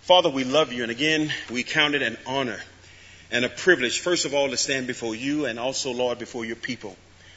Father, we love you, and again, we count it an honor and a privilege, first of all, to stand before you and also, Lord, before your people.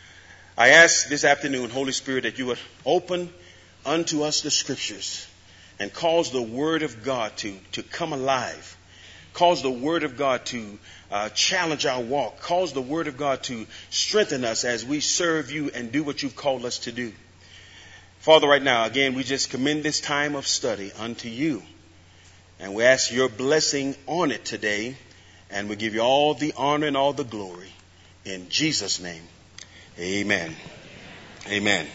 I ask this afternoon, Holy Spirit, that you would open unto us the scriptures and cause the word of God to come alive. Cause the word of God to challenge our walk. Cause the word of God to strengthen us as we serve you and do what you've called us to do. Father, right now, again, we just commend this time of study unto you. And we ask your blessing on it today. And we give you all the honor and all the glory. In Jesus' name, amen. Amen.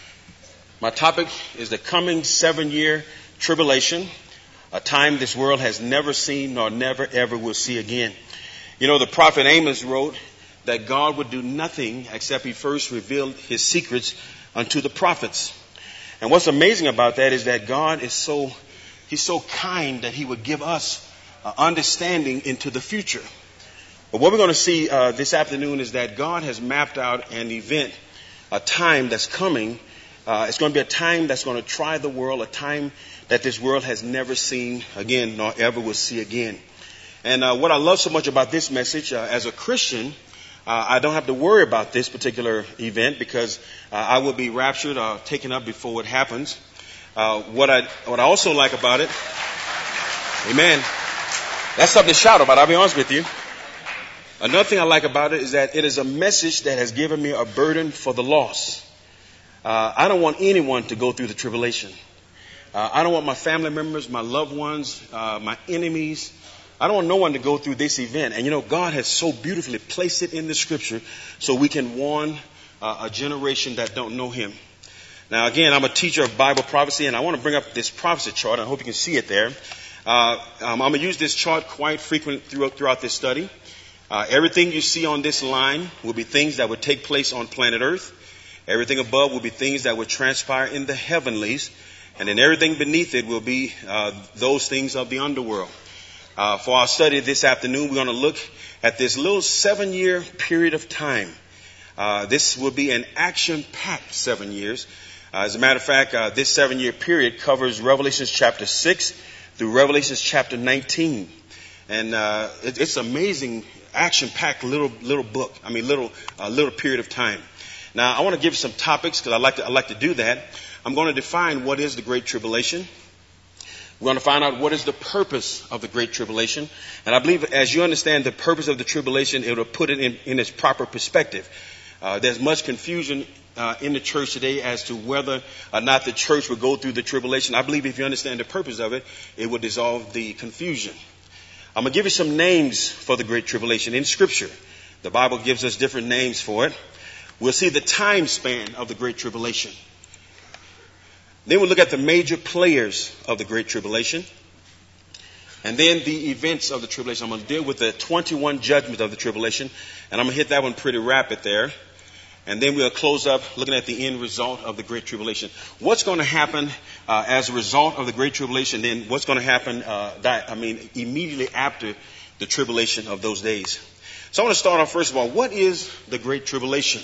My topic is the coming 7-year tribulation, a time this world has never seen nor never ever will see again. You know, the prophet Amos wrote that God would do nothing except he first revealed his secrets unto the prophets. And what's amazing about that is that God is He's so kind that he would give us understanding into the future. But what we're going to see this afternoon is that God has mapped out an event, a time that's coming. It's going to be a time that's going to try the world, a time that this world has never seen again, nor ever will see again. And what I love so much about this message, as a Christian, I don't have to worry about this particular event because I will be raptured or taken up before it happens. What I also like about it, amen, that's something to shout about, I'll be honest with you. Another thing I like about it is that it is a message that has given me a burden for the lost. I don't want anyone to go through the tribulation. I don't want my family members, my loved ones, my enemies. I don't want no one to go through this event. And you know, God has so beautifully placed it in the scripture so we can warn a generation that don't know him. Now, again, I'm a teacher of Bible prophecy, and I want to bring up this prophecy chart. I hope you can see it there. I'm going to use this chart quite frequently throughout this study. Everything you see on this line will be things that would take place on planet Earth. Everything above will be things that would transpire in the heavenlies. And then everything beneath it will be those things of the underworld. For our study this afternoon, we're going to look at this little 7-year period of time. This will be an action-packed 7 years. As a matter of fact, this 7-year period covers Revelation chapter 6 through Revelation chapter 19. And it's amazing, action-packed little book. Little period of time. Now, I want to give you some topics because I like to do that. I'm going to define what is the Great Tribulation. We're going to find out what is the purpose of the Great Tribulation. And I believe as you understand the purpose of the tribulation, it will put it in its proper perspective. There's much confusion in the church today as to whether or not the church will go through the tribulation. I believe if you understand the purpose of it, it will dissolve the confusion. I'm going to give you some names for the Great Tribulation in Scripture. The Bible gives us different names for it. We'll see the time span of the Great Tribulation. Then we'll look at the major players of the Great Tribulation. And then the events of the tribulation. I'm going to deal with the 21 judgments of the tribulation. And I'm going to hit that one pretty rapid there. And then we'll close up looking at the end result of the Great Tribulation. What's going to happen as a result of the Great Tribulation? Then what's going to happen immediately after the tribulation of those days? So I want to start off first of all. What is the Great Tribulation?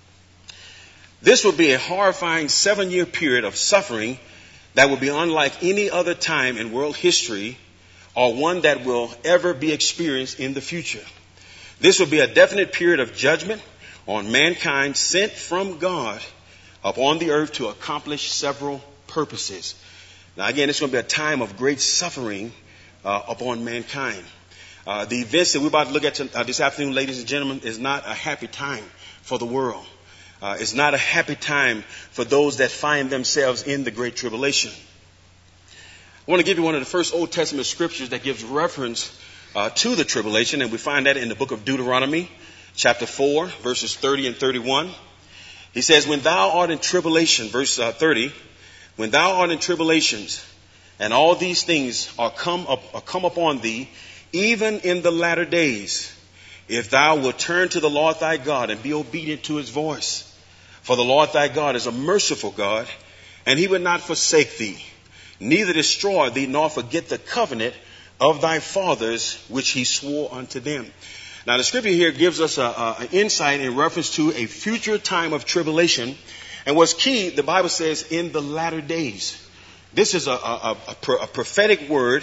This will be a horrifying 7-year period of suffering that will be unlike any other time in world history or one that will ever be experienced in the future. This will be a definite period of judgment on mankind sent from God upon the earth to accomplish several purposes. Now again, it's going to be a time of great suffering upon mankind. The events that we're about to look at this afternoon, ladies and gentlemen, is not a happy time for the world. It's not a happy time for those that find themselves in the Great Tribulation. I want to give you one of the first Old Testament scriptures that gives reference to the tribulation, and we find that in the book of Deuteronomy, chapter 4, verses 30 and 31. He says, when thou art in tribulation, verse 30, when thou art in tribulations, and all these things are come upon thee, even in the latter days, if thou wilt turn to the Lord thy God and be obedient to his voice. For the Lord thy God is a merciful God, and he will not forsake thee, neither destroy thee, nor forget the covenant of thy fathers, which he swore unto them. Now, the scripture here gives us an insight in reference to a future time of tribulation. And what's key, the Bible says, in the latter days. This is a prophetic word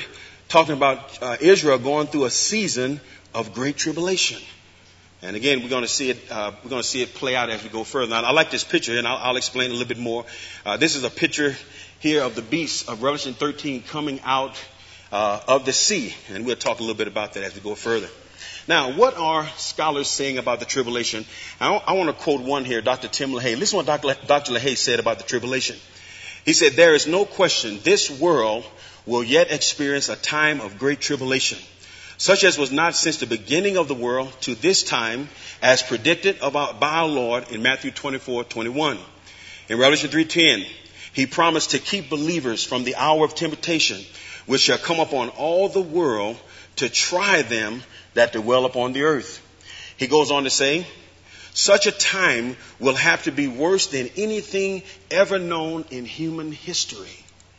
talking about Israel going through a season of great tribulation. And again, we're going to see it play out as we go further. Now, I like this picture, and I'll explain a little bit more. This is a picture here of the beast of Revelation 13 coming out of the sea, and we'll talk a little bit about that as we go further. Now, what are scholars saying about the tribulation? I want to quote one here, Dr. Tim LaHaye. Listen to what Dr. LaHaye said about the tribulation. He said, "There is no question this world will yet experience a time of great tribulation, such as was not since the beginning of the world to this time, as predicted by our Lord in Matthew 24:21. In Revelation 3:10, he promised to keep believers from the hour of temptation, which shall come upon all the world to try them that dwell upon the earth." He goes on to say, "Such a time will have to be worse than anything ever known in human history."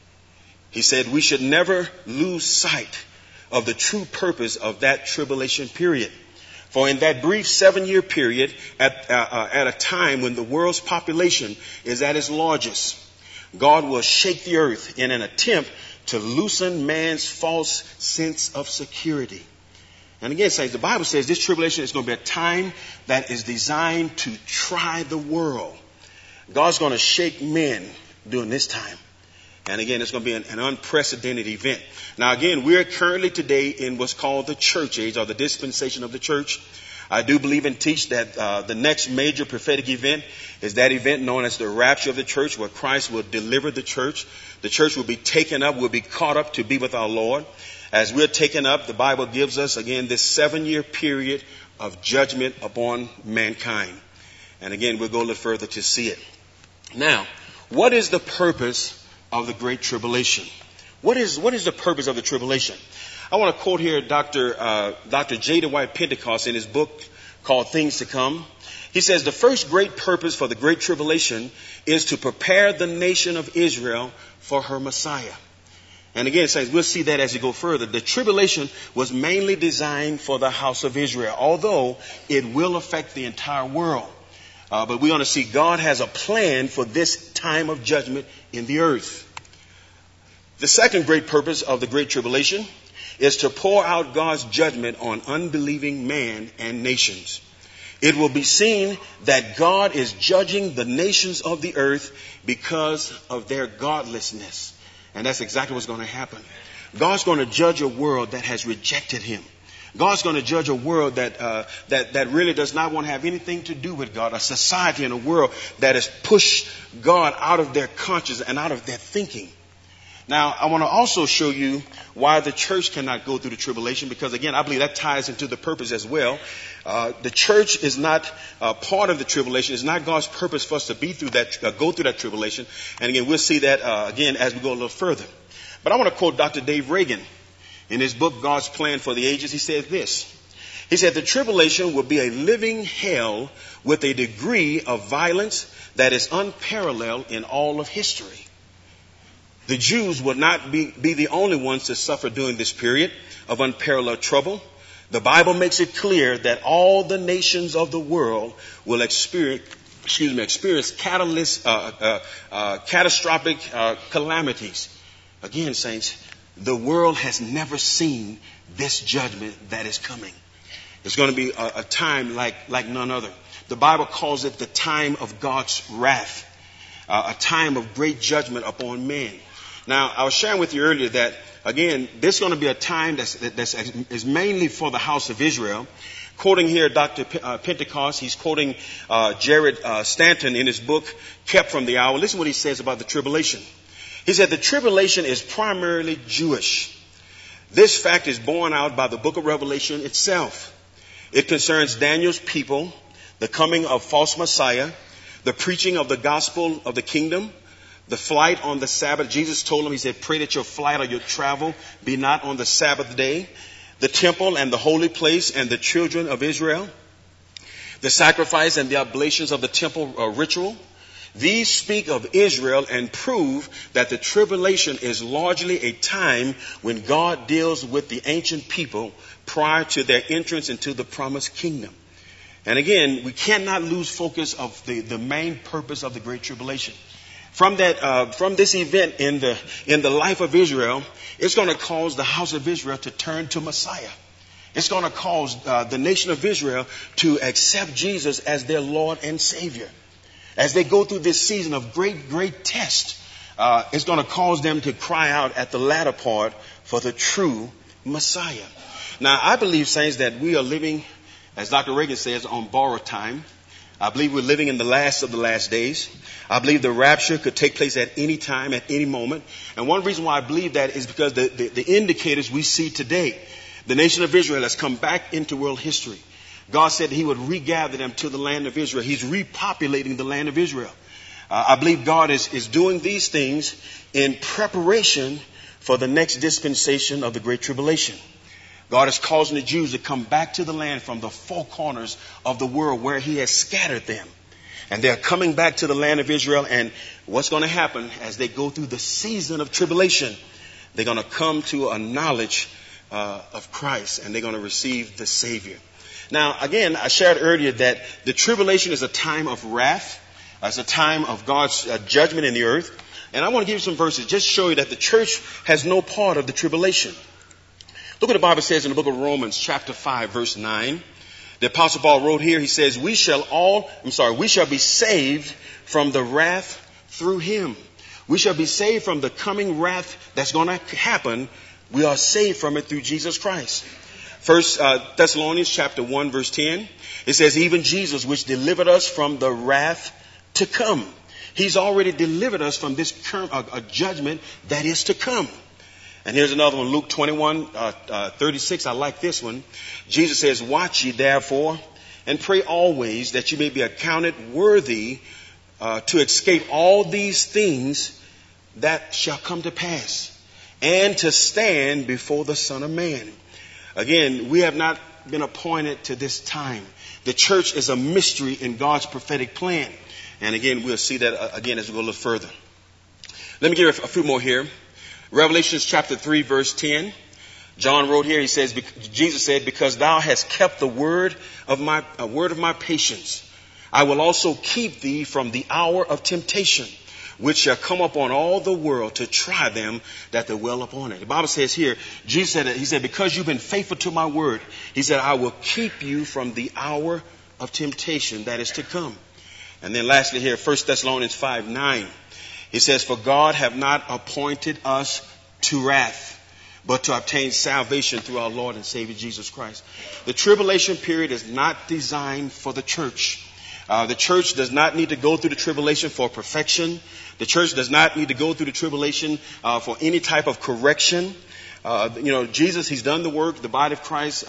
He said, "We should never lose sight of the true purpose of that tribulation period. For in that brief 7-year period, at a time when the world's population is at its largest, God will shake the earth in an attempt to loosen man's false sense of security." And again, saints, the Bible says this tribulation is going to be a time that is designed to try the world. God's going to shake men during this time. And again, it's going to be an unprecedented event. Now, again, we're currently today in what's called the church age, or the dispensation of the church. I do believe and teach that the next major prophetic event is that event known as the rapture of the church, where Christ will deliver the church. The church will be taken up, will be caught up to be with our Lord. As we're taken up, the Bible gives us, again, this 7-year period of judgment upon mankind. And again, we'll go a little further to see it. Now, what is the purpose of the Great Tribulation? What is the purpose of the tribulation? I want to quote here Dr. J. Dwight Pentecost in his book called Things to Come. He says, "The first great purpose for the Great Tribulation is to prepare the nation of Israel for her Messiah." And again, saints, we'll see that as we go further. The tribulation was mainly designed for the house of Israel, although it will affect the entire world. But we're going to see God has a plan for this time of judgment in the earth. The second great purpose of the Great Tribulation is to pour out God's judgment on unbelieving man and nations. It will be seen that God is judging the nations of the earth because of their godlessness. And that's exactly what's going to happen. God's going to judge a world that has rejected him. God's going to judge a world that really does not want to have anything to do with God, a society and a world that has pushed God out of their conscience and out of their thinking. Now, I want to also show you why the church cannot go through the tribulation, because, again, I believe that ties into the purpose as well. The church is not part of the tribulation. It's not God's purpose for us to be through that, go through that tribulation. And again, we'll see that again as we go a little further. But I want to quote Dr. Dave Reagan. In his book, God's Plan for the Ages, he said this. He said, "The tribulation will be a living hell with a degree of violence that is unparalleled in all of history. The Jews will not be the only ones to suffer during this period of unparalleled trouble. The Bible makes it clear that all the nations of the world will experience catastrophic calamities." Again, saints, the world has never seen this judgment that is coming. It's going to be a time like none other. The Bible calls it the time of God's wrath, a time of great judgment upon men. Now, I was sharing with you earlier that, again, this is going to be a time that's mainly for the house of Israel. Quoting here Dr. Pentecost, he's quoting Jared Stanton in his book, Kept from the Hour. Listen to what he says about the tribulation. He said, "The tribulation is primarily Jewish. This fact is borne out by the book of Revelation itself. It concerns Daniel's people, the coming of false Messiah, the preaching of the gospel of the kingdom, the flight on the Sabbath." Jesus told him, he said, "Pray that your flight or your travel be not on the Sabbath day. The temple and the holy place and the children of Israel, the sacrifice and the oblations of the temple ritual. These speak of Israel and prove that the tribulation is largely a time when God deals with the ancient people prior to their entrance into the promised kingdom." And again, we cannot lose focus of the main purpose of the Great Tribulation. From this event in the life of Israel, it's going to cause the house of Israel to turn to Messiah. It's going to cause the nation of Israel to accept Jesus as their Lord and Savior. As they go through this season of great test, it's going to cause them to cry out at the latter part for the true Messiah. Now, I believe, saints, that we are living, as Dr. Reagan says, on borrowed time. I believe we're living in the last of the last days. I believe the rapture could take place at any time, at any moment. And one reason why I believe that is because the indicators we see today. The nation of Israel has come back into world history. God said he would regather them to the land of Israel. He's repopulating the land of Israel. I believe God is doing these things in preparation for the next dispensation of the Great Tribulation. God is causing the Jews to come back to the land from the four corners of the world where he has scattered them. And they're coming back to the land of Israel. And what's going to happen as they go through the season of tribulation? They're going to come to a knowledge of Christ, and they're going to receive the Savior. Now, again, I shared earlier that the tribulation is a time of wrath. It's a time of God's judgment in the earth. And I want to give you some verses just to show you that the church has no part of the tribulation. Look what the Bible says in the book of Romans, chapter 5, verse 9. The Apostle Paul wrote here, he says, we shall be saved from the wrath through him. We shall be saved from the coming wrath that's going to happen. We are saved from it through Jesus Christ. First Thessalonians chapter 1, verse 10. It says, even Jesus, which delivered us from the wrath to come. He's already delivered us from this judgment that is to come. And here's another one, Luke 21, 36. I like this one. Jesus says, watch ye therefore and pray always that you may be accounted worthy to escape all these things that shall come to pass and to stand before the Son of Man. Again, we have not been appointed to this time. The church is a mystery in God's prophetic plan. And again, we'll see that again as we go a little further. Let me give you a few more here. Revelation chapter 3, verse 10. John wrote here, he says, Jesus said, because thou hast kept the word of my patience, I will also keep thee from the hour of temptation, which shall come upon all the world to try them that dwell upon it. The Bible says here, Jesus said, he said, because you've been faithful to my word, he said, I will keep you from the hour of temptation that is to come. And then lastly here, 1 Thessalonians 5, 9. He says, for God have not appointed us to wrath, but to obtain salvation through our Lord and Savior Jesus Christ. The tribulation period is not designed for the church. The church does not need to go through the tribulation for perfection. The church does not need to go through the tribulation for any type of correction. Jesus, he's done the work. The body of Christ,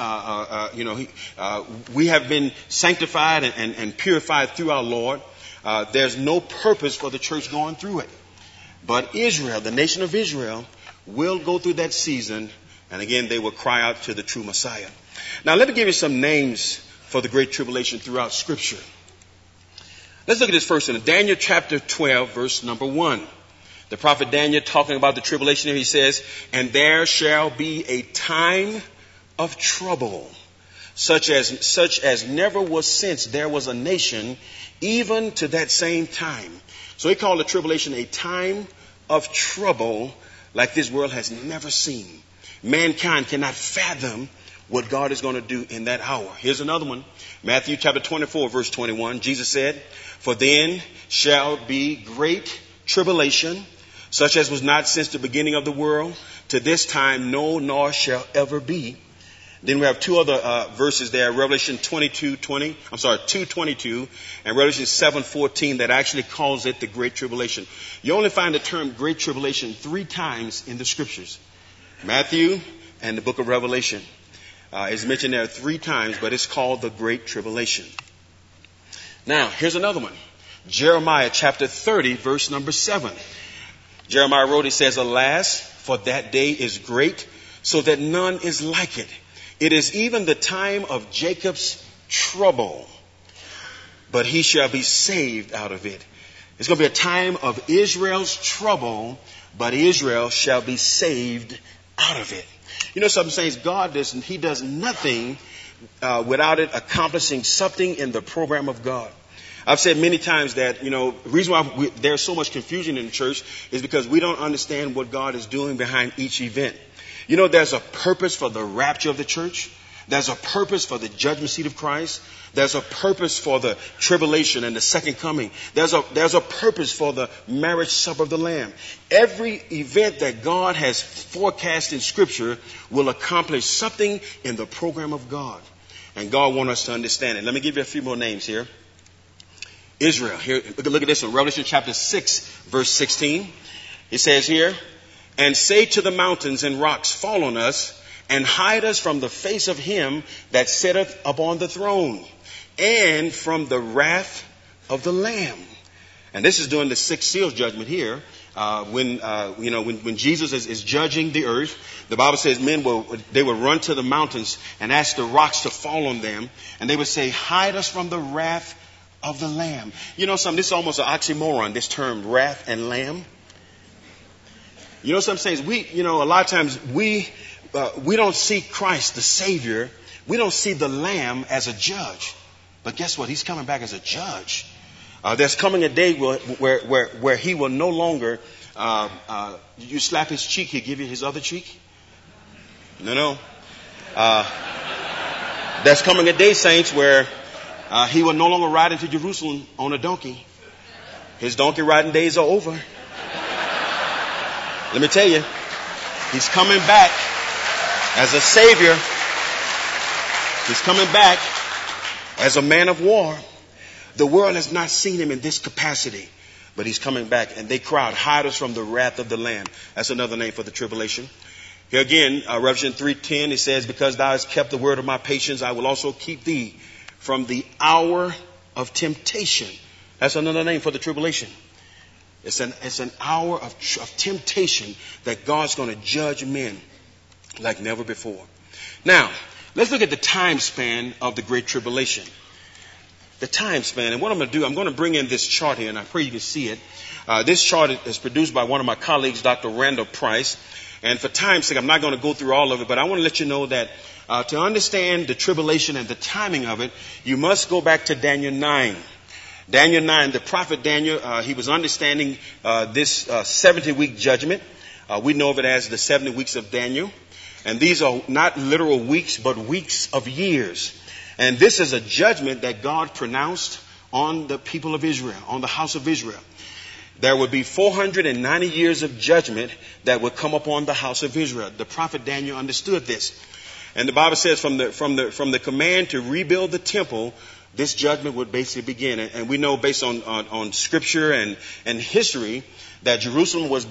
we have been sanctified and purified through our Lord. There's no purpose for the church going through it. But Israel, the nation of Israel, will go through that season. And again, they will cry out to the true Messiah. Now, let me give you some names for the Great Tribulation throughout Scripture. Let's look at this first one. Daniel chapter 12, verse number 1. The prophet Daniel talking about the tribulation here, he says, and there shall be a time of trouble, such as never was since there was a nation, even to that same time. So he called the tribulation a time of trouble like this world has never seen. Mankind cannot fathom what God is going to do in that hour. Here's another one. Matthew chapter 24, verse 21. Jesus said, for then shall be great tribulation, such as was not since the beginning of the world, to this time, no, nor shall ever be. Then we have two other verses there, Revelation 2:22 and Revelation 7:14 that actually calls it the Great Tribulation. You only find the term Great Tribulation 3 times in the Scriptures. Matthew and the book of Revelation is mentioned there 3 times, but it's called the Great Tribulation. Now, here's another one. Jeremiah chapter 30, verse number 7. Jeremiah wrote, he says, alas, for that day is great, so that none is like it. It is even the time of Jacob's trouble, but he shall be saved out of it. It's going to be a time of Israel's trouble, but Israel shall be saved out of it. You know something, saints? God he does nothing without it accomplishing something in the program of God. I've said many times that, the reason why there's so much confusion in the church is because we don't understand what God is doing behind each event. There's a purpose for the rapture of the church. There's a purpose for the judgment seat of Christ. There's a purpose for the tribulation and the second coming. There's a purpose for the marriage supper of the Lamb. Every event that God has forecast in Scripture will accomplish something in the program of God. And God wants us to understand it. Let me give you a few more names here. Israel. Here, look at this one. Revelation chapter 6, verse 16. It says here, and say to the mountains and rocks, fall on us, and hide us from the face of him that sitteth upon the throne, and from the wrath of the Lamb. And this is during the sixth seal judgment here, when Jesus is judging the earth. The Bible says they would run to the mountains and ask the rocks to fall on them, and they would say, hide us from the wrath of the Lamb. This is almost an oxymoron, this term wrath and lamb. What I'm saying is a lot of times we don't see Christ, the Savior. We don't see the Lamb as a judge. But guess what? He's coming back as a judge. There's coming a day where he will no longer, you slap his cheek, he'll give you his other cheek. No. There's coming a day, saints, where he will no longer ride into Jerusalem on a donkey. His donkey riding days are over. Let me tell you, he's coming back as a Savior. He's coming back as a man of war. The world has not seen him in this capacity, but he's coming back, and they crowd, hide us from the wrath of the Lamb. That's another name for the tribulation. Here again, Revelation 3:10, it says, because thou hast kept the word of my patience, I will also keep thee from the hour of temptation. That's another name for the tribulation. It's an hour of temptation that God's going to judge men like never before. Now, let's look at the time span of the Great Tribulation. The time span. And what I'm going to do, I'm going to bring in this chart here, and I pray you can see it. This chart is produced by one of my colleagues, Dr. Randall Price. And for time's sake, I'm not going to go through all of it, but I want to let you know that to understand the tribulation and the timing of it, you must go back to Daniel 9. Daniel 9, the prophet Daniel, he was understanding this 70-week judgment. We know of it as the 70 weeks of Daniel. And these are not literal weeks, but weeks of years. And this is a judgment that God pronounced on the people of Israel, on the house of Israel. There would be 490 years of judgment that would come upon the house of Israel. The prophet Daniel understood this. And the Bible says from the command to rebuild the temple, this judgment would basically begin. And we know based on scripture and history that Jerusalem was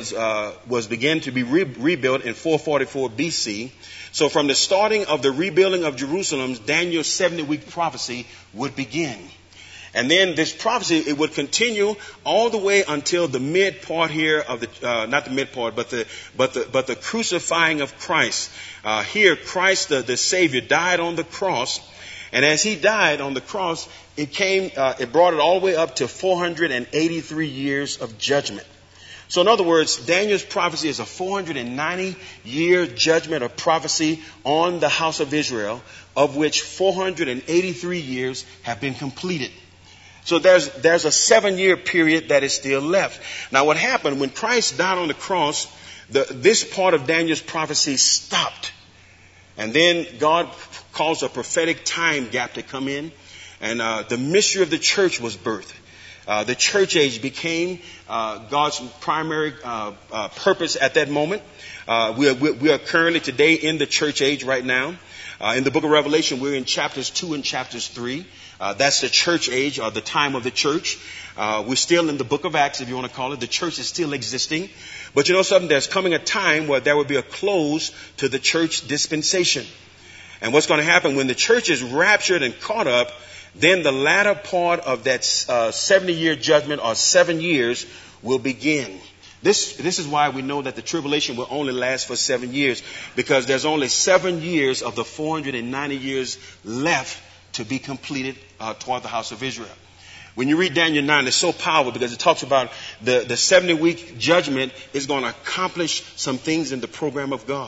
began to be rebuilt in 444 BC. So from the starting of the rebuilding of Jerusalem, Daniel's 70-week prophecy would begin. And then this prophecy, it would continue all the way until the mid part here of the, not the mid part, but the crucifying of Christ. Here, Christ, the Savior, died on the cross. And as he died on the cross, it brought it all the way up to 483 years of judgment. So in other words, Daniel's prophecy is a 490-year judgment of prophecy on the house of Israel, of which 483 years have been completed. So there's a 7-year period that is still left. Now what happened when Christ died on the cross, this part of Daniel's prophecy stopped. And then God caused a prophetic time gap to come in, and the mystery of the church was birthed. The church age became God's primary purpose at that moment. We are currently today in the church age right now. In the book of Revelation, we're in chapters 2 and chapters 3. That's the church age, or the time of the church. We're still in the book of Acts, if you want to call it. The church is still existing. But you know something? There's coming a time where there will be a close to the church dispensation. And what's going to happen when the church is raptured and caught up, then the latter part of that 70-year judgment, or 7 years, will begin. This is why we know that the tribulation will only last for 7 years, because there's only 7 years of the 490 years left to be completed toward the house of Israel. When you read Daniel 9, it's so powerful because it talks about the 70-week judgment is going to accomplish some things in the program of God.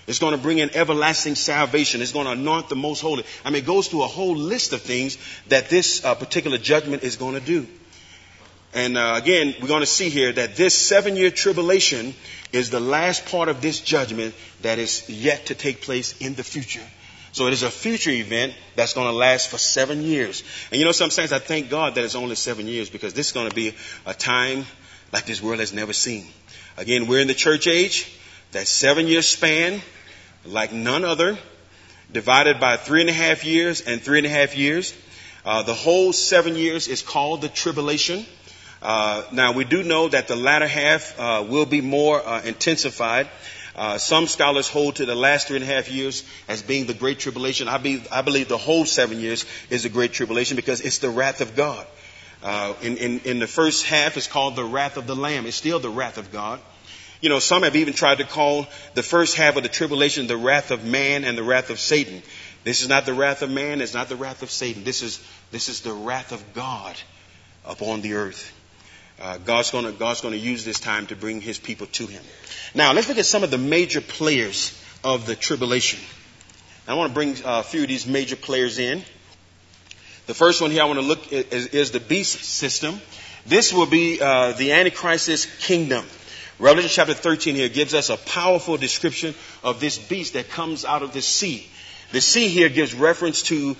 It's going to bring in everlasting salvation. It's going to anoint the most holy. I mean, it goes through a whole list of things that this particular judgment is going to do. And again, we're going to see here that this 7-year tribulation is the last part of this judgment that is yet to take place in the future. So it is a future event that's going to last for 7 years. And you know, sometimes I thank God that it's only 7 years, because this is going to be a time like this world has never seen. Again, we're in the church age. That 7-year span, like none other, divided by 3.5 years and 3.5 years. The whole 7 years is called the tribulation. Now, we do know that the latter half will be more intensified. Some scholars hold to the last 3.5 years as being the Great Tribulation. I believe the whole 7 years is the Great Tribulation, because it's the wrath of God. In the first half, it's called the wrath of the Lamb. It's still the wrath of God. You know, some have even tried to call the first half of the tribulation the wrath of man and the wrath of Satan. This is not the wrath of man. It's not the wrath of Satan. This is the wrath of God upon the earth. God's going to use this time to bring his people to him. Now, let's look at some of the major players of the tribulation. I want to bring a few of these major players in. The first one here I want to look at is the beast system. This will be the Antichrist's kingdom. Revelation chapter 13 here gives us a powerful description of this beast that comes out of the sea. The sea here gives reference to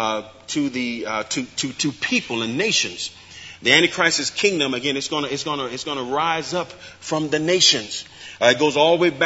people and nations. The Antichrist's kingdom, again, it's going to rise up from the nations. It goes all the way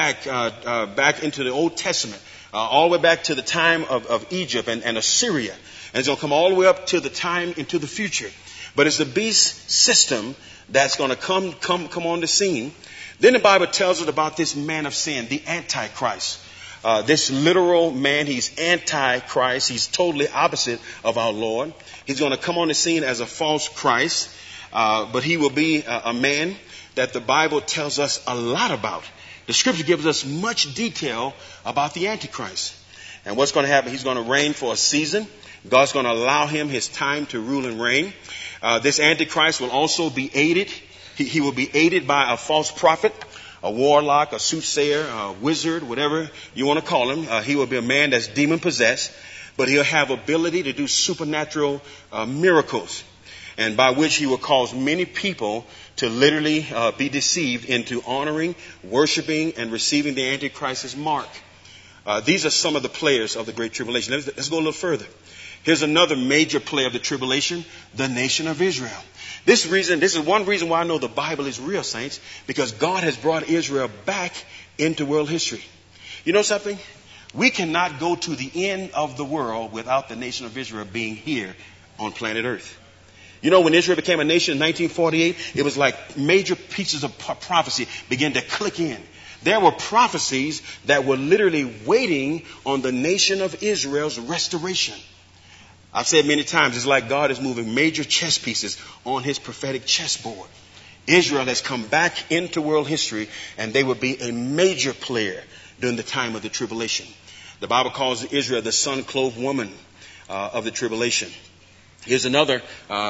back into the Old Testament, all the way back to the time of Egypt and Assyria, and it's going to come all the way up to the time into the future. But it's the beast system that's going to come on the scene. Then the Bible tells us about this man of sin, the Antichrist. This literal man, he's Antichrist. He's totally opposite of our Lord. He's going to come on the scene as a false Christ, but he will be a man that the Bible tells us a lot about. The scripture gives us much detail about the Antichrist. And what's going to happen? He's going to reign for a season. God's going to allow him his time to rule and reign. This Antichrist will also be aided. He will be aided by a false prophet, a warlock, a soothsayer, a wizard, whatever you want to call him. He will be a man that's demon possessed, but he'll have ability to do supernatural miracles, and by which he will cause many people to literally be deceived into honoring, worshiping, and receiving the Antichrist's mark. These are some of the players of the Great Tribulation. Let's go a little further. Here's another major player of the tribulation, the nation of Israel. This is one reason why I know the Bible is real, saints, because God has brought Israel back into world history. You know something? We cannot go to the end of the world without the nation of Israel being here on planet Earth. You know, when Israel became a nation in 1948, it was like major pieces of prophecy began to click in. There were prophecies that were literally waiting on the nation of Israel's restoration. I've said many times, it's like God is moving major chess pieces on his prophetic chessboard. Israel has come back into world history, and they will be a major player during the time of the tribulation. The Bible calls Israel the sun-clothed woman of the tribulation. Here's another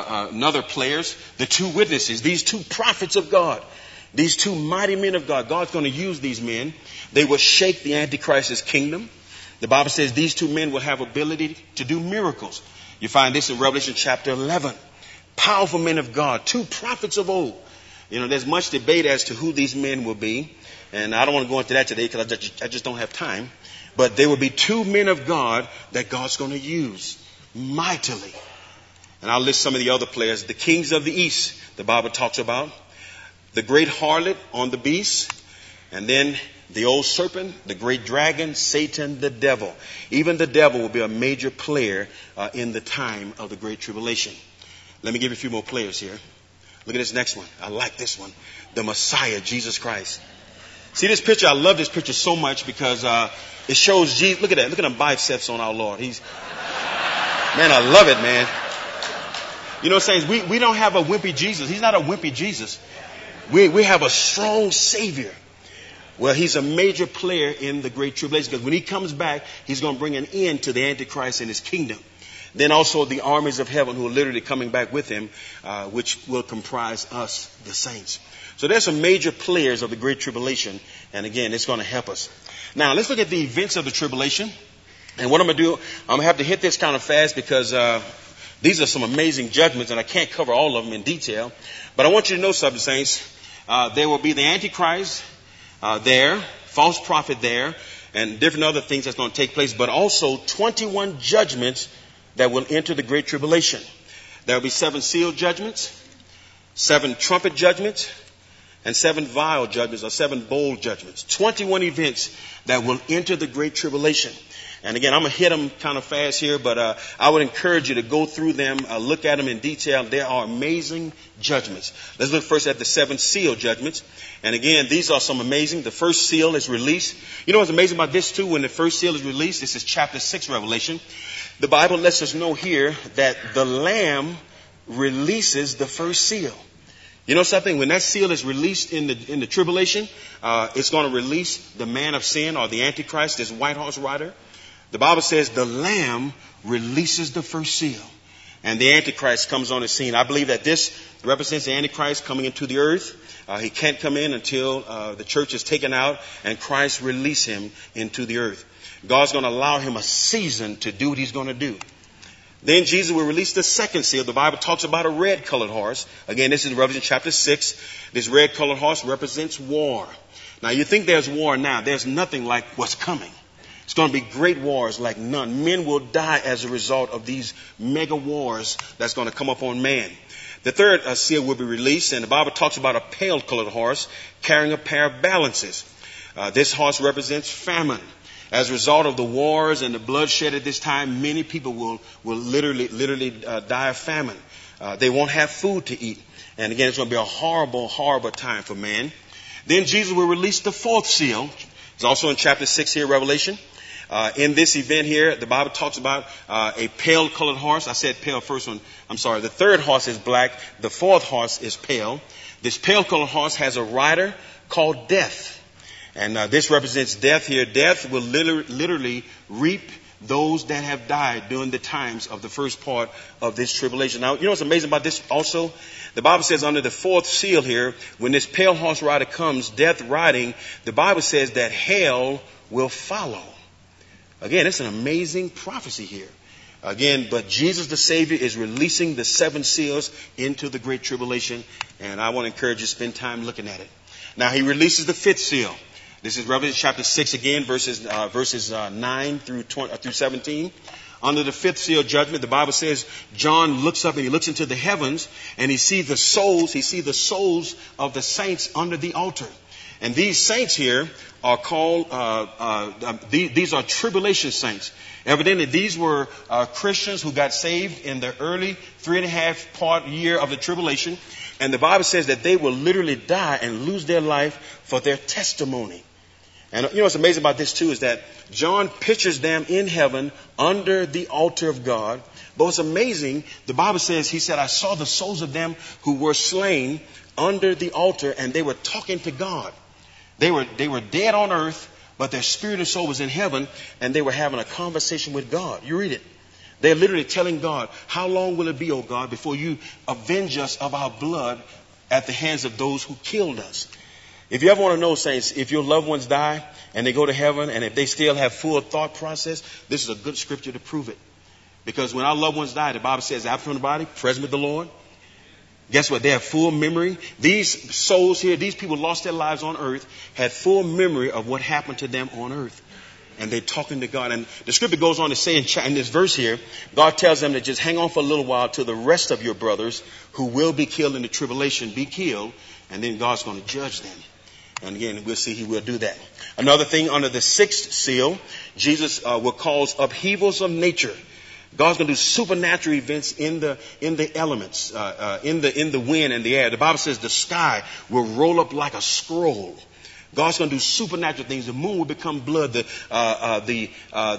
players, the two witnesses, these two prophets of God, these two mighty men of God. God's going to use these men. They will shake the Antichrist's kingdom. The Bible says these two men will have ability to do miracles. You find this in Revelation chapter 11. Powerful men of God, two prophets of old. You know, there's much debate as to who these men will be. And I don't want to go into that today because I just don't have time. But there will be two men of God that God's going to use mightily. And I'll list some of the other players. The kings of the east, the Bible talks about. The great harlot on the beast. And then the old serpent, the great dragon, Satan, the devil. Even the devil will be a major player in the time of the Great Tribulation. Let me give you a few more players here. Look at this next one. I like this one. The Messiah, Jesus Christ. See this picture? I love this picture so much because it shows Jesus. Look at that. Look at the biceps on our Lord. Man, I love it, man. You know what I'm saying? We don't have a wimpy Jesus. He's not a wimpy Jesus. We have a strong Savior. Well, he's a major player in the Great Tribulation because when he comes back, he's going to bring an end to the Antichrist and his kingdom. Then also the armies of heaven who are literally coming back with him, which will comprise us, the saints. So there's some major players of the Great Tribulation. And again, it's going to help us. Now, let's look at the events of the tribulation. And what I'm going to do, I'm going to have to hit this kind of fast because these are some amazing judgments, and I can't cover all of them in detail. But I want you to know something, saints. There will be the Antichrist there, false prophet there, and different other things that's going to take place, but also 21 judgments that will enter the Great Tribulation. There will be 7 seal judgments, 7 trumpet judgments, and 7 vial judgments or 7 bowl judgments. 21 events that will enter the Great Tribulation. And again, I'm going to hit them kind of fast here, but I would encourage you to go through them, look at them in detail. There are amazing judgments. Let's look first at the 7 seal judgments. And again, these are some amazing. The first seal is released. You know what's amazing about this too? When the first seal is released, this is chapter 6 Revelation. The Bible lets us know here that the Lamb releases the first seal. You know something? When that seal is released in the tribulation, it's going to release the man of sin or the Antichrist, this white horse rider. The Bible says the Lamb releases the first seal, and the Antichrist comes on the scene. I believe that this represents the Antichrist coming into the earth. He can't come in until the church is taken out and Christ release him into the earth. God's going to allow him a season to do what he's going to do. Then Jesus will release the second seal. The Bible talks about a red-colored horse. Again, this is Revelation chapter 6. This red-colored horse represents war. Now, you think there's war now. There's nothing like what's coming. It's going to be great wars like none. Men will die as a result of these mega wars that's going to come upon man. The third seal will be released, and the Bible talks about a pale-colored horse carrying a pair of balances. This horse represents famine. As a result of the wars and the bloodshed at this time, many people will literally die of famine. They won't have food to eat. And again, it's going to be a horrible, horrible time for man. Then Jesus will release the fourth seal. It's also in chapter 6 here, Revelation. In this event here, the Bible talks about a pale-colored horse. I said pale first one. I'm sorry. The third horse is black. The fourth horse is pale. This pale-colored horse has a rider called Death. And this represents death here. Death will literally reap those that have died during the times of the first part of this tribulation. Now, you know what's amazing about this also? The Bible says under the fourth seal here, when this pale horse rider comes, death riding, the Bible says that hell will follow. Again, it's an amazing prophecy here. Again, but Jesus the Savior is releasing the 7 seals into the Great Tribulation. And I want to encourage you to spend time looking at it. Now, he releases the 5th seal. This is Revelation chapter 6 again, verses 9 through 17. Under the 5th seal judgment, the Bible says John looks up and he looks into the heavens and he sees the souls of the saints under the altar. And these saints here are called, these are tribulation saints. Evidently, these were Christians who got saved in the early 3.5 part year of the tribulation. And the Bible says that they will literally die and lose their life for their testimony. And you know what's amazing about this too is that John pictures them in heaven under the altar of God. But what's amazing, the Bible says, he said, I saw the souls of them who were slain under the altar, and they were talking to God. They were dead on earth, but their spirit and soul was in heaven, and they were having a conversation with God. You read it. They're literally telling God, how long will it be, O God, before you avenge us of our blood at the hands of those who killed us? If you ever want to know, saints, if your loved ones die and they go to heaven, and if they still have full thought process, this is a good scripture to prove it. Because when our loved ones die, the Bible says, absent from the body, present with the Lord. Guess what? They have full memory. These souls here, these people lost their lives on earth, had full memory of what happened to them on earth. And they're talking to God. And the scripture goes on to say in this verse here, God tells them to just hang on for a little while till the rest of your brothers who will be killed in the tribulation be killed. And then God's going to judge them. And again, we'll see he will do that. Another thing, under the 6th seal, Jesus will cause upheavals of nature. God's going to do supernatural events in the elements, in the wind and the air. The Bible says the sky will roll up like a scroll. God's going to do supernatural things. The moon will become blood. The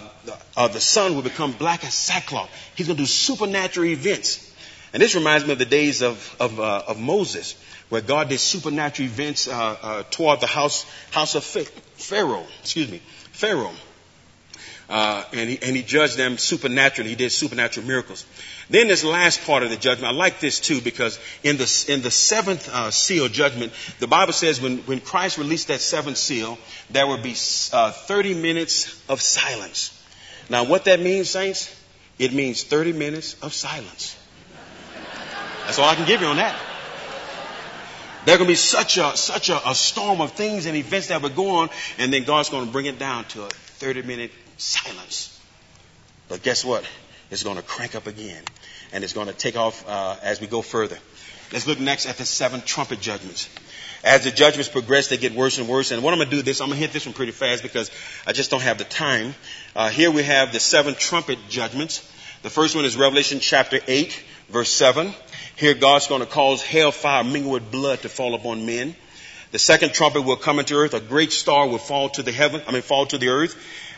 sun will become black as sackcloth. He's going to do supernatural events. And this reminds me of the days of Moses, where God did supernatural events toward the house of Pharaoh. Pharaoh. And he judged them supernaturally. He did supernatural miracles. Then this last part of the judgment, I like this too, because in the seventh seal judgment, the Bible says when Christ released that seventh seal, there would be 30 minutes of silence. Now what that means, saints, it means 30 minutes of silence. That's all I can give you on that. There's going to be such a storm of things and events that would go on, and then God's going to bring it down to a 30-minute silence. But guess what? It's going to crank up again, and it's going to take off as we go further. Let's look next at the 7 trumpet judgments. As the judgments progress, they get worse and worse. And what I'm going to do this, I'm going to hit this one pretty fast because I just don't have the time. Here we have the 7 trumpet judgments. The first one is Revelation chapter 8, verse 7. Here God's going to cause hellfire mingled with blood to fall upon men. The second trumpet will come into earth. A great star will fall to the earth.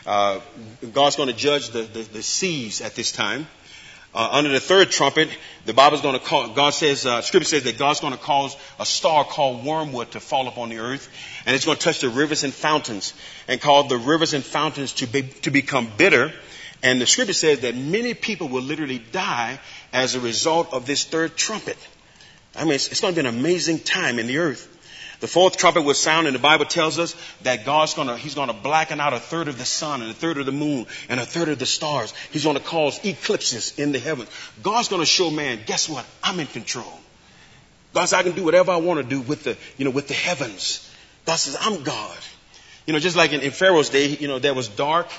God's going to judge the seas at this time. Under the third trumpet, the Bible's going to call, Scripture says that God's going to cause a star called wormwood to fall upon the earth, and it's going to touch the rivers and fountains, and cause the rivers and fountains to become bitter. And the Scripture says that many people will literally die as a result of this third trumpet. I mean, it's going to be an amazing time in the earth. The fourth trumpet will sound, and the Bible tells us that He's going to blacken out a third of the sun and a third of the moon and a third of the stars. He's going to cause eclipses in the heavens. God's going to show man, guess what? I'm in control. God says I can do whatever I want to do with the heavens. God says I'm God. Just like in Pharaoh's day, there was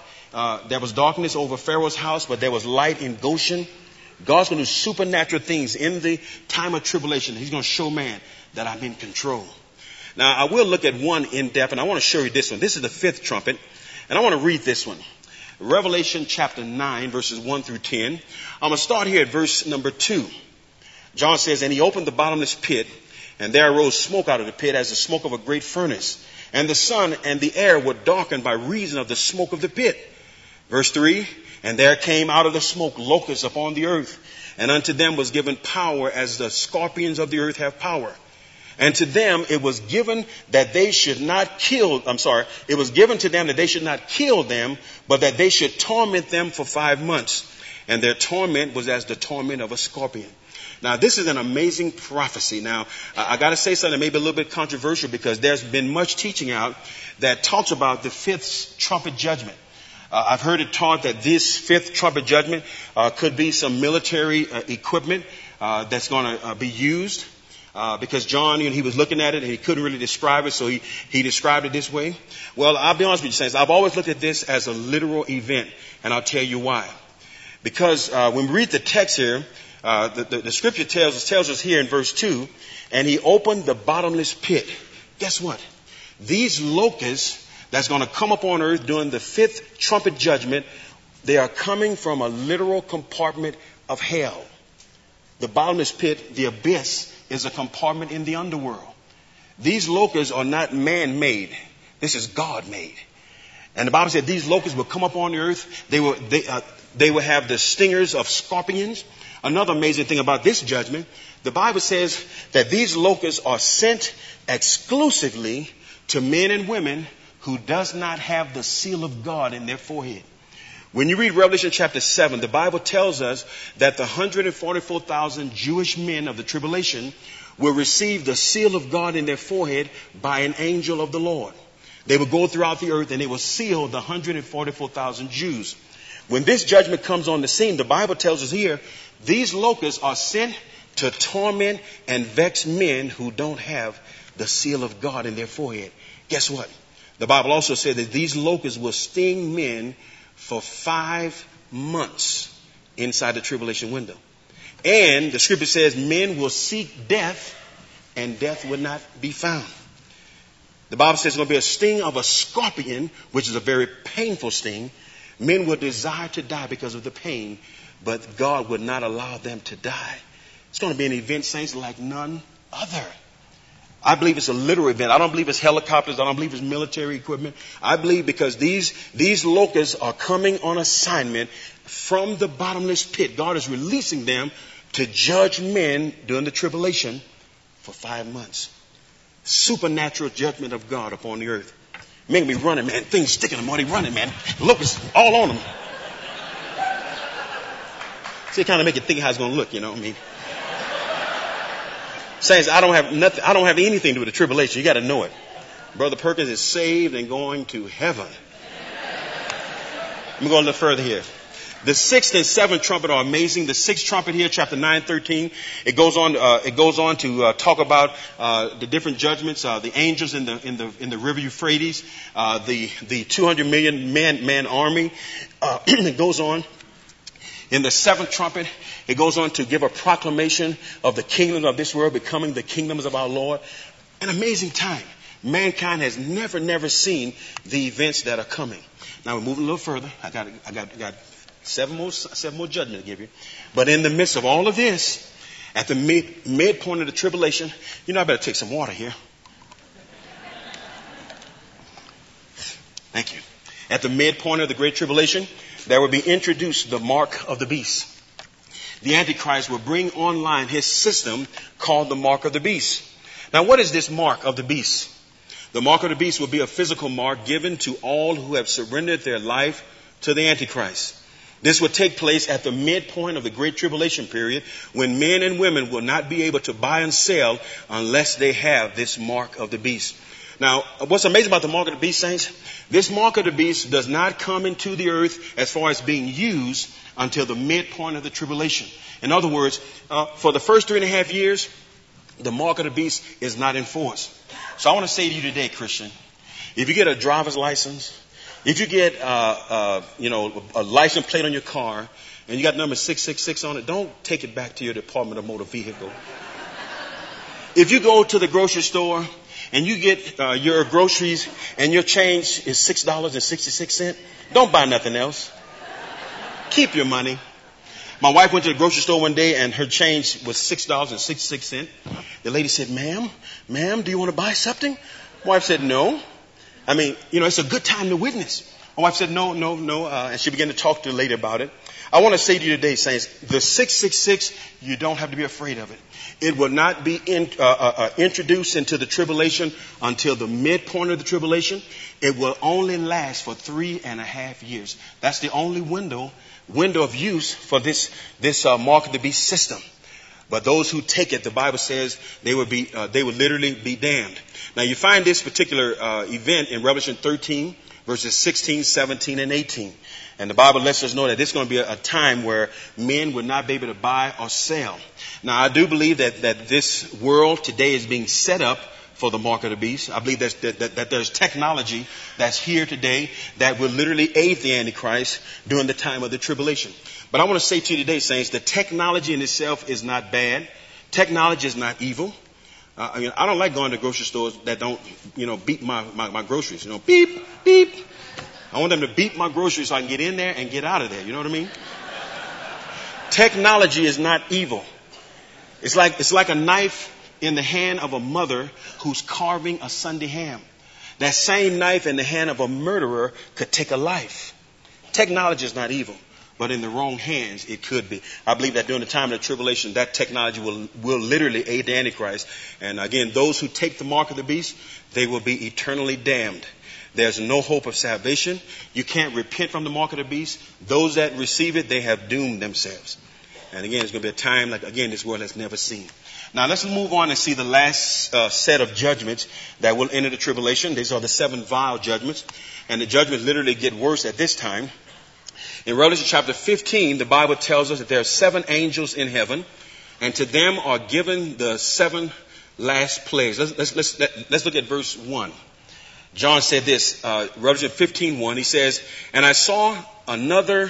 darkness over Pharaoh's house, but there was light in Goshen. God's going to do supernatural things in the time of tribulation. He's going to show man that I'm in control. Now, I will look at one in depth, and I want to show you this one. This is the 5th trumpet, and I want to read this one. Revelation chapter 9, verses 1 through 10. I'm going to start here at verse number 2. John says, and he opened the bottomless pit, and there arose smoke out of the pit as the smoke of a great furnace. And the sun and the air were darkened by reason of the smoke of the pit. Verse 3, and there came out of the smoke locusts upon the earth, and unto them was given power as the scorpions of the earth have power. And to them it was given that they should not kill, it was given to them that they should not kill them, but that they should torment them for 5 months. And their torment was as the torment of a scorpion. Now, this is an amazing prophecy. Now, I got to say something that may be a little bit controversial because there's been much teaching out that talks about the 5th trumpet judgment. I've heard it taught that this 5th trumpet judgment could be some military equipment that's going to be used. Because John, he was looking at it and he couldn't really describe it, so he described it this way. Well, I'll be honest with you, saints. I've always looked at this as a literal event, and I'll tell you why. Because when we read the text here, the Scripture tells us here in verse 2, and he opened the bottomless pit. Guess what? These locusts that's going to come upon earth during the 5th trumpet judgment, they are coming from a literal compartment of hell. The bottomless pit, the abyss, is a compartment in the underworld. These locusts are not man-made. This is God-made. And the Bible said these locusts will come up on the earth. They will have the stingers of scorpions. Another amazing thing about this judgment, the Bible says that these locusts are sent exclusively to men and women who does not have the seal of God in their forehead. When you read Revelation chapter 7, the Bible tells us that the 144,000 Jewish men of the tribulation will receive the seal of God in their forehead by an angel of the Lord. They will go throughout the earth and they will seal the 144,000 Jews. When this judgment comes on the scene, the Bible tells us here, these locusts are sent to torment and vex men who don't have the seal of God in their forehead. Guess what? The Bible also said that these locusts will sting men for 5 months inside the tribulation window. And the Scripture says men will seek death and death will not be found. The Bible says it's going to be a sting of a scorpion, which is a very painful sting. Men will desire to die because of the pain, but God would not allow them to die. It's going to be an event, saints, like none other. I believe it's a literal event. I don't believe it's helicopters. I don't believe it's military equipment. I believe because these locusts are coming on assignment from the bottomless pit. God is releasing them to judge men during the tribulation for 5 months. Supernatural judgment of God upon the earth. Men be running, man. Things sticking them while they running, man. Locusts all on them. See, it kind of make you think how it's going to look, you know what I mean? Saints, I don't have nothing. I don't have anything to do with the tribulation. You got to know it. Brother Perkins is saved and going to heaven. Let me go a little further here. The sixth and seventh trumpet are amazing. The sixth trumpet here, chapter 9:13, it goes on to talk about the different judgments, the angels in the river Euphrates, the 200 million man army. It goes on. In the seventh trumpet, it goes on to give a proclamation of the kingdom of this world becoming the kingdoms of our Lord. An amazing time. Mankind has never seen the events that are coming. Now we're moving a little further. I got seven more judgments to give you. But in the midst of all of this, at the midpoint of the tribulation, you know, I better take some water here. Thank you. At the midpoint of the great tribulation, there will be introduced the mark of the beast. The Antichrist will bring online his system called the mark of the beast. Now, what is this mark of the beast? The mark of the beast will be a physical mark given to all who have surrendered their life to the Antichrist. This will take place at the midpoint of the great tribulation period when men and women will not be able to buy and sell unless they have this mark of the beast. Now, what's amazing about the mark of the beast, saints? This mark of the beast does not come into the earth as far as being used until the midpoint of the tribulation. In other words, for the first 3.5 years, the mark of the beast is not enforced. So I want to say to you today, Christian, if you get a driver's license, if you get a license plate on your car, and you got number 666 on it, don't take it back to your Department of Motor Vehicle. If you go to the grocery store and you get your groceries and your change is $6.66, don't buy nothing else. Keep your money. My wife went to the grocery store one day and her change was $6.66. The lady said, ma'am, do you want to buy something? My wife said, no. I mean, it's a good time to witness. My wife said, no. And she began to talk to the lady about it. I want to say to you today, saints, the 666, you don't have to be afraid of it. It will not be introduced into the tribulation until the midpoint of the tribulation. It will only last for 3.5 years. That's the only window of use for this mark of the beast system. But those who take it, the Bible says they will literally be damned. Now you find this particular event in Revelation 13, verses 16, 17, and 18. And the Bible lets us know that this is going to be a time where men will not be able to buy or sell. Now I do believe that this world today is being set up for the mark of the beast. I believe that there's technology that's here today that will literally aid the Antichrist during the time of the tribulation. But I want to say to you today, saints, the technology in itself is not bad. Technology is not evil. I don't like going to grocery stores that don't, beep my groceries. Beep, beep. I want them to beep my groceries so I can get in there and get out of there. You know what I mean? Technology is not evil. It's like a knife in the hand of a mother who's carving a Sunday ham. That same knife in the hand of a murderer could take a life. Technology is not evil, but in the wrong hands, it could be. I believe that during the time of the tribulation, that technology will literally aid the Antichrist. And again, those who take the mark of the beast, they will be eternally damned. There's no hope of salvation. You can't repent from the mark of the beast. Those that receive it, they have doomed themselves. And again, it's going to be a time like, again, this world has never seen. Now let's move on and see the last set of judgments that will enter the tribulation. These are the 7 vial judgments. And the judgments literally get worse at this time. In Revelation chapter 15, the Bible tells us that there are 7 angels in heaven. And to them are given the 7 last plagues. Let's look at verse 1. John said this, Revelation 15:1. He says, and I saw another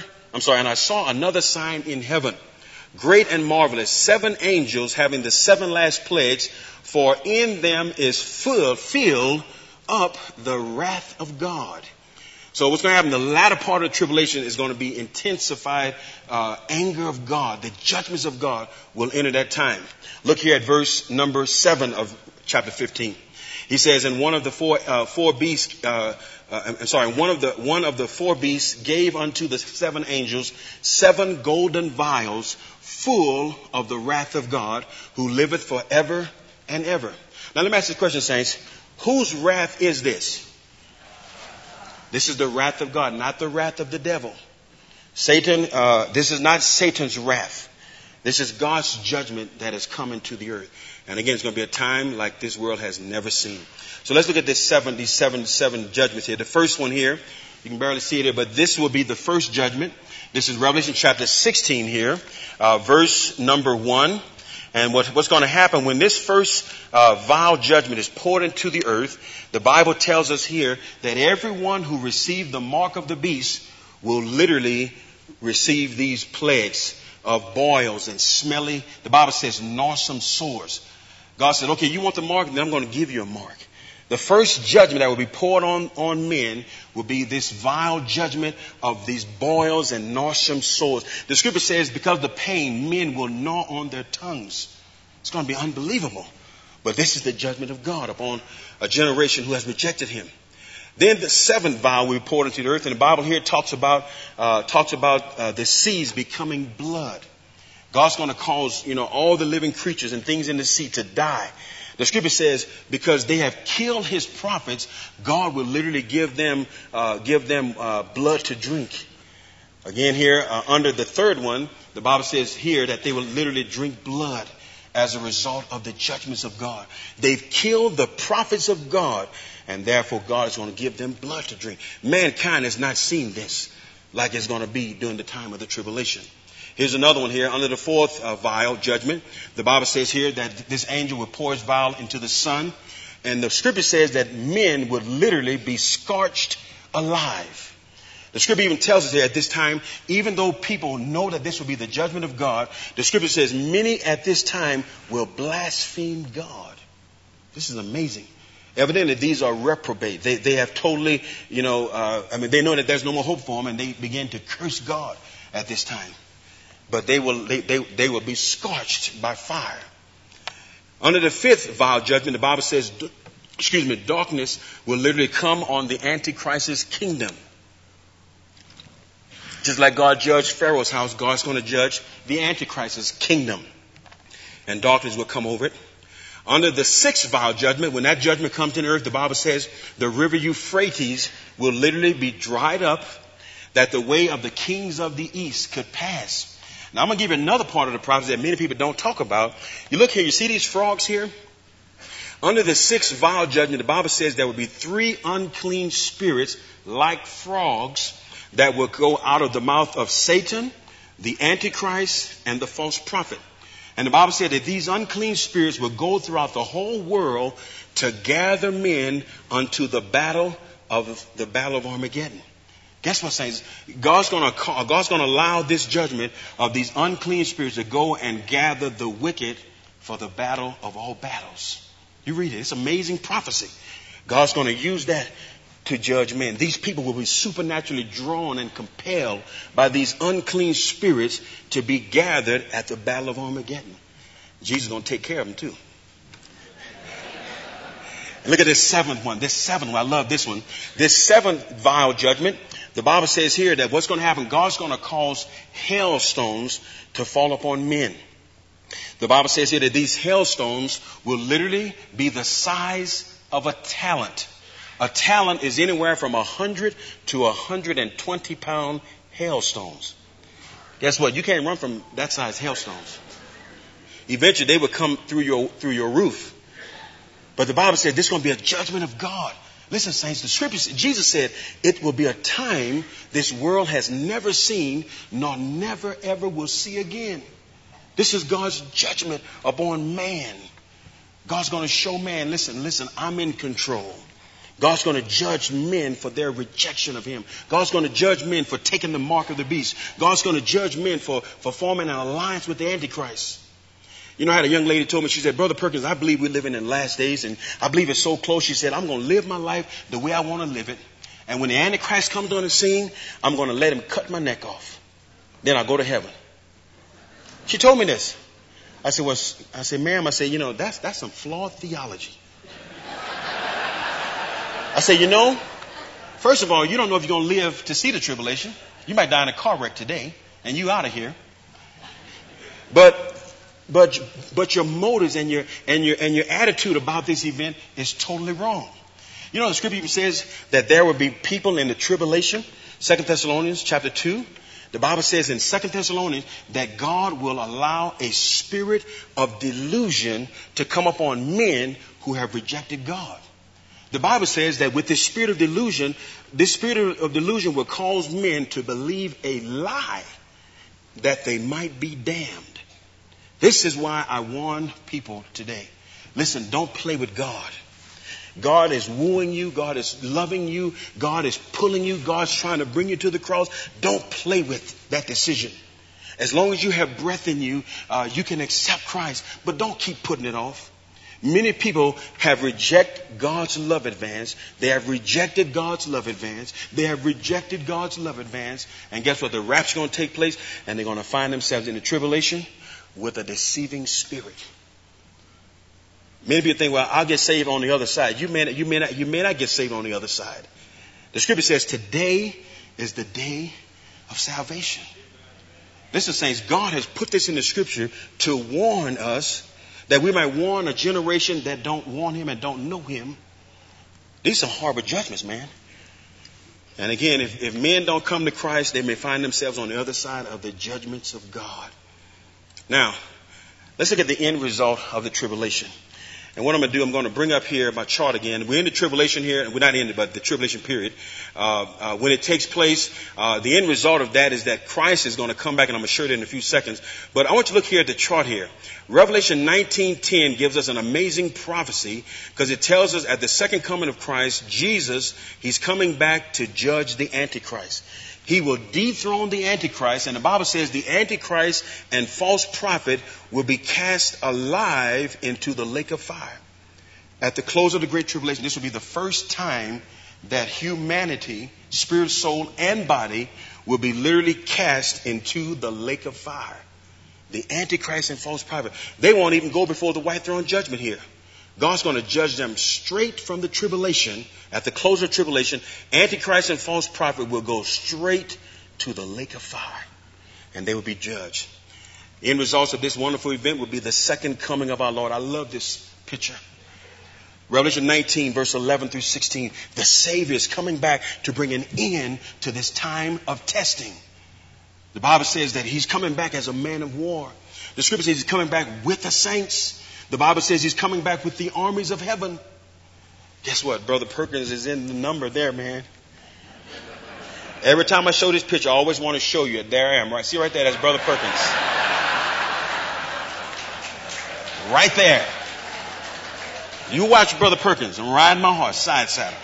sign in heaven, great and marvelous, 7 angels having the 7 last plagues, for in them is filled up the wrath of God. So what's going to happen in the latter part of the tribulation is going to be intensified anger of God. The judgments of God will enter that time. Look here at verse number 7 of chapter 15. He says, and one of the four beasts gave unto the 7 angels 7 golden vials full of the wrath of God, who liveth forever and ever. Now let me ask this question, saints. Whose wrath is this? This is the wrath of God, not the wrath of the devil. Satan, this is not Satan's wrath. This is God's judgment that is coming to the earth. And again, it's going to be a time like this world has never seen. So let's look at these seven judgments here. The first one here, you can barely see it here, but this will be the first judgment. This is Revelation chapter 16 here, verse number 1. And what's going to happen when this first vile judgment is poured into the earth, the Bible tells us here that everyone who received the mark of the beast will literally receive these plagues of boils and smelly, the Bible says, noisome sores. God said, okay, you want the mark? Then I'm going to give you a mark. The first judgment that will be poured on men will be this vile judgment of these boils and noisome sores. The scripture says because of the pain, men will gnaw on their tongues. It's going to be unbelievable. But this is the judgment of God upon a generation who has rejected him. Then the seventh vial will be poured into the earth. And the Bible here talks about the seas becoming blood. God's going to cause, all the living creatures and things in the sea to die. The scripture says because they have killed his prophets, God will literally give them blood to drink. Again here, under the third one, the Bible says here that they will literally drink blood as a result of the judgments of God. They've killed the prophets of God, and therefore God is going to give them blood to drink. Mankind has not seen this like it's going to be during the time of the tribulation. Here's another one here. Under the fourth vial judgment, the Bible says here that this angel will pour his vial into the sun. And the scripture says that men would literally be scorched alive. The scripture even tells us here at this time, even though people know that this will be the judgment of God, the scripture says many at this time will blaspheme God. This is amazing. Evidently, these are reprobate. They have totally, they know that there's no more hope for them, and they begin to curse God at this time. But they will be scorched by fire. Under the fifth vile judgment, the Bible says, darkness will literally come on the Antichrist's kingdom. Just like God judged Pharaoh's house, God's going to judge the Antichrist's kingdom. And darkness will come over it. Under the sixth vile judgment, when that judgment comes to the earth, the Bible says the river Euphrates will literally be dried up, that the way of the kings of the east could pass. Now I'm going to give you another part of the prophecy that many people don't talk about. You look here, you see these frogs here? Under the sixth vile judgment, the Bible says there will be 3 unclean spirits like frogs that will go out of the mouth of Satan, the Antichrist, and the false prophet. And the Bible said that these unclean spirits will go throughout the whole world to gather men unto the battle of Armageddon. Guess what, saints? God's going to allow this judgment of these unclean spirits to go and gather the wicked for the battle of all battles. You read it. It's amazing prophecy. God's going to use that to judge men. These people will be supernaturally drawn and compelled by these unclean spirits to be gathered at the battle of Armageddon. Jesus is going to take care of them too. And look at this seventh one. I love this one. This seventh vile judgment. The Bible says here that what's going to happen, God's going to cause hailstones to fall upon men. The Bible says here that these hailstones will literally be the size of a talent. A talent is anywhere from 100 to 120 pound hailstones. Guess what? You can't run from that size hailstones. Eventually they will come through your roof. But the Bible said this is going to be a judgment of God. Listen, saints, the scriptures, Jesus said, it will be a time this world has never seen, nor never ever will see again. This is God's judgment upon man. God's going to show man, listen, I'm in control. God's going to judge men for their rejection of him. God's going to judge men for taking the mark of the beast. God's going to judge men for forming an alliance with the Antichrist. You know, I had a young lady told me, she said, Brother Perkins, I believe we're living in last days, and I believe it's so close. She said, I'm going to live my life the way I want to live it. And when the Antichrist comes on the scene, I'm going to let him cut my neck off. Then I'll go to heaven. She told me this. I said, ma'am, that's some flawed theology. I said, first of all, you don't know if you're going to live to see the tribulation. You might die in a car wreck today, and you out of here. But your motives and your attitude about this event is totally wrong. You know, the scripture even says that there will be people in the tribulation. 2 Thessalonians chapter 2. The Bible says in 2 Thessalonians that God will allow a spirit of delusion to come upon men who have rejected God. The Bible says that with this spirit of delusion will cause men to believe a lie that they might be damned. This is why I warn people today. Listen, don't play with God. God is wooing you. God is loving you. God is pulling you. God's trying to bring you to the cross. Don't play with that decision. As long as you have breath in you, you can accept Christ, but don't keep putting it off. Many people have rejected God's love advance. They have rejected God's love advance. They have rejected God's love advance. And guess what? The rapture is going to take place, and they're going to find themselves in the tribulation with a deceiving spirit. Many people think, well, I'll get saved on the other side. You may not get saved on the other side. The scripture says today is the day of salvation. Listen, saints, God has put this in the scripture to warn us, that we might warn a generation that don't want him and don't know him. These are horrible judgments, man. And again, if men don't come to Christ, they may find themselves on the other side of the judgments of God. Now, let's look at the end result of the tribulation. And what I'm going to do, I'm going to bring up here my chart again. We're in the tribulation here. We're not in it, but the tribulation period. When it takes place, the end result of that is that Christ is going to come back, and I'm going to show it in a few seconds. But I want you to look here at the chart here. Revelation 19:10 gives us an amazing prophecy, because it tells us at the second coming of Christ, Jesus, he's coming back to judge the Antichrist. He will dethrone the Antichrist, and the Bible says the Antichrist and false prophet will be cast alive into the lake of fire. At the close of the Great Tribulation, this will be the first time that humanity, spirit, soul, and body will be literally cast into the lake of fire. The Antichrist and false prophet, they won't even go before the white throne judgment here. God's going to judge them straight from the tribulation. At the close of tribulation, Antichrist and false prophet will go straight to the lake of fire, and they will be judged. The end results of this wonderful event will be the second coming of our Lord. I love this picture. Revelation 19, verse 11 through 16. The Savior is coming back to bring an end to this time of testing. The Bible says that he's coming back as a man of war. The scripture says he's coming back with the saints. The Bible says he's coming back with the armies of heaven. Guess what? Brother Perkins is in the number there, man. Every time I show this picture, I always want to show you it. There I am, right? See right there? That's Brother Perkins. Right there. You watch Brother Perkins. I'm riding my horse, side saddle.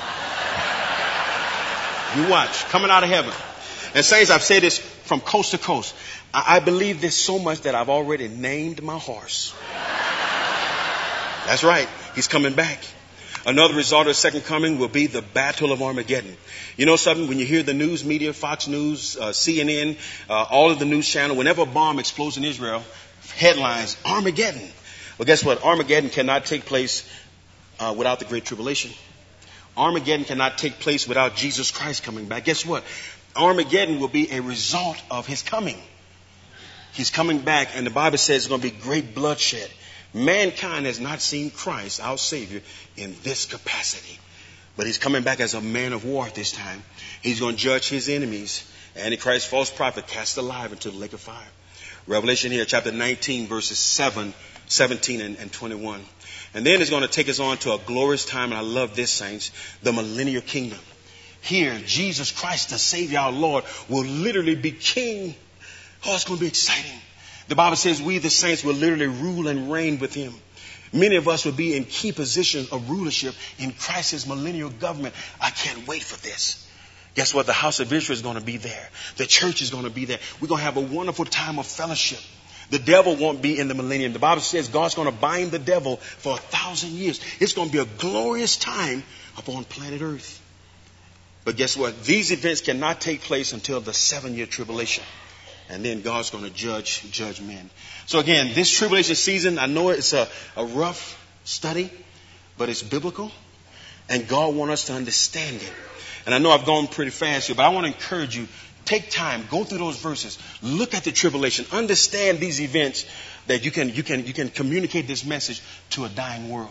You watch. Coming out of heaven. And saints, I've said this from coast to coast. I believe this so much that I've already named my horse. That's right. He's coming back. Another result of the second coming will be the Battle of Armageddon. You know something? When you hear the news media, Fox News, CNN, all of the news channel, whenever a bomb explodes in Israel, headlines, Armageddon. Well, guess what? Armageddon cannot take place without the Great Tribulation. Armageddon cannot take place without Jesus Christ coming back. Guess what? Armageddon will be a result of his coming. He's coming back, and the Bible says it's going to be great bloodshed. Mankind has not seen Christ, our Savior, in this capacity. But he's coming back as a man of war at this time. He's going to judge his enemies. Antichrist, false prophet, cast alive into the lake of fire. Revelation here, chapter 19, verses 17 and 21. And then it's going to take us on to a glorious time, and I love this, saints, the millennial kingdom. Here, Jesus Christ, the Savior, our Lord, will literally be king. Oh, it's going to be exciting. The Bible says we, the saints, will literally rule and reign with him. Many of us will be in key positions of rulership in Christ's millennial government. I can't wait for this. Guess what? The house of Israel is going to be there. The church is going to be there. We're going to have a wonderful time of fellowship. The devil won't be in the millennium. The Bible says God's going to bind the devil for 1,000 years. It's going to be a glorious time upon planet Earth. But guess what? These events cannot take place until the 7-year tribulation. And then God's going to judge men. So again, this tribulation season, I know it's a rough study, but it's biblical. And God wants us to understand it. And I know I've gone pretty fast here, but I want to encourage you, take time, go through those verses, look at the tribulation, understand these events that you can communicate this message to a dying world.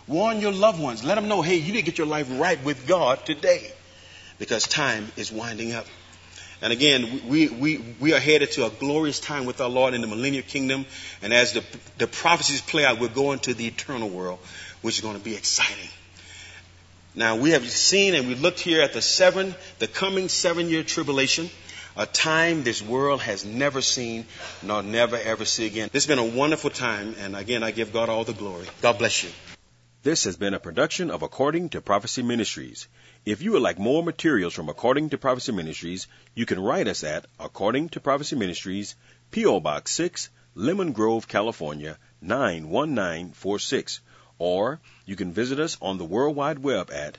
Warn your loved ones. Let them know, hey, you need to get your life right with God today because time is winding up. And again, we are headed to a glorious time with our Lord in the millennial kingdom. And as the prophecies play out, we're going to the eternal world, which is going to be exciting. Now, we have seen and we looked here at the coming 7-year tribulation, a time this world has never seen nor never ever see again. This has been a wonderful time. And again, I give God all the glory. God bless you. This has been a production of According to Prophecy Ministries. If you would like more materials from According to Prophecy Ministries, you can write us at According to Prophecy Ministries, P.O. Box 6, Lemon Grove, California, 91946. Or you can visit us on the World Wide Web at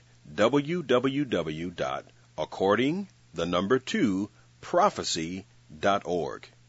www.according2prophecy.org.